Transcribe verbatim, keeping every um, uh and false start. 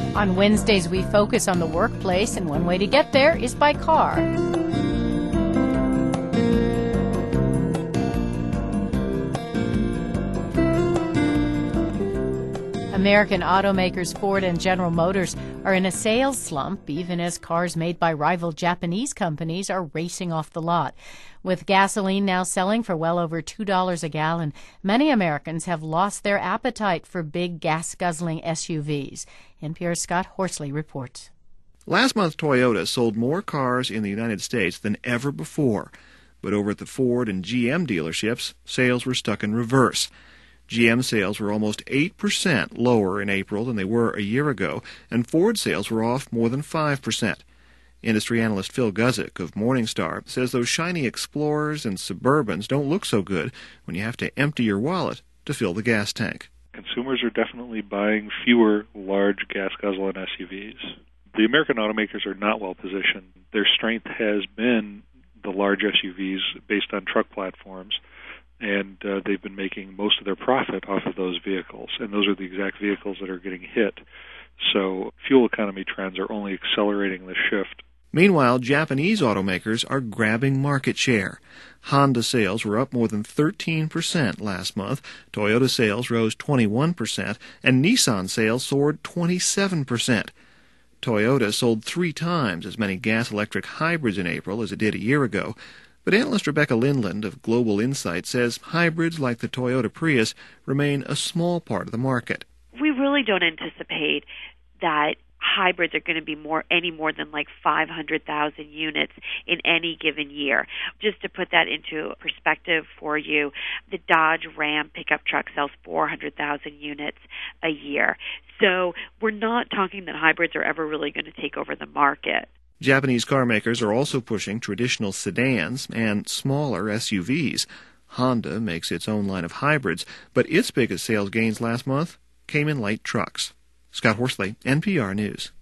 On Wednesdays, we focus on the workplace, and one way to get there is by car. American automakers Ford and General Motors are in a sales slump, even as cars made by rival Japanese companies are racing off the lot. With gasoline now selling for well over two dollars a gallon, many Americans have lost their appetite for big gas-guzzling S U Vs. N P R's Scott Horsley reports. Last month, Toyota sold more cars in the United States than ever before. But over at the Ford and G M dealerships, sales were stuck in reverse. G M sales were almost eight percent lower in April than they were a year ago, and Ford sales were off more than five percent. Industry analyst Phil Guzik of Morningstar says those shiny Explorers and Suburbans don't look so good when you have to empty your wallet to fill the gas tank. Consumers are definitely buying fewer large gas-guzzling S U Vs. The American automakers are not well positioned. Their strength has been the large S U Vs based on truck platforms, and uh, they've been making most of their profit off of those vehicles, and those are the exact vehicles that are getting hit. So fuel economy trends are only accelerating the shift. Meanwhile, Japanese automakers are grabbing market share. Honda sales were up more than thirteen percent last month, Toyota sales rose twenty-one percent, and Nissan sales soared twenty-seven percent. Toyota sold three times as many gas-electric hybrids in April as it did a year ago. But analyst Rebecca Lindland of Global Insight says hybrids like the Toyota Prius remain a small part of the market. We really don't anticipate that hybrids are going to be more any more than like five hundred thousand units in any given year. Just to put that into perspective for you, the Dodge Ram pickup truck sells four hundred thousand units a year. So we're not talking that hybrids are ever really going to take over the market. Japanese car makers are also pushing traditional sedans and smaller S U Vs. Honda makes its own line of hybrids, but its biggest sales gains last month came in light trucks. Scott Horsley, N P R News.